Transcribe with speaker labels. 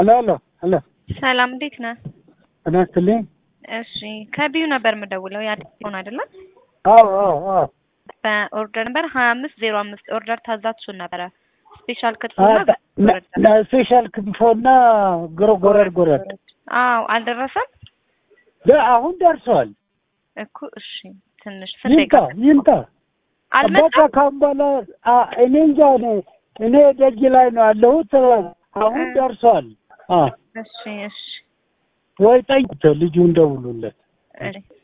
Speaker 1: አሎ
Speaker 2: ሰላም እንዴት ነህ?
Speaker 1: እናስተልኝ
Speaker 2: እሺ ከቢዩ ነበር የምደውለው ያደረውን አይደለም?
Speaker 1: አዎ
Speaker 2: በኦርደር ነበር 2505 ኦርደር ታዛችሁ ነበር። ስፔሻል ክትፎና
Speaker 1: ስፔሻል ክትፎና ጎረድ
Speaker 2: አዎ አልደረሰም?
Speaker 1: አሁን ደርሷል
Speaker 2: እኮ እሺ ትንሽ
Speaker 1: ይምጣ
Speaker 2: አልመጣም።
Speaker 1: ካምባላ እኔ እንጃ እኔ ደጅ ላይ ነው ያለሁት። አሁን ደርሷል።
Speaker 2: እሺ
Speaker 1: ወይ ጠይቁት ልጁን ደውሉለት።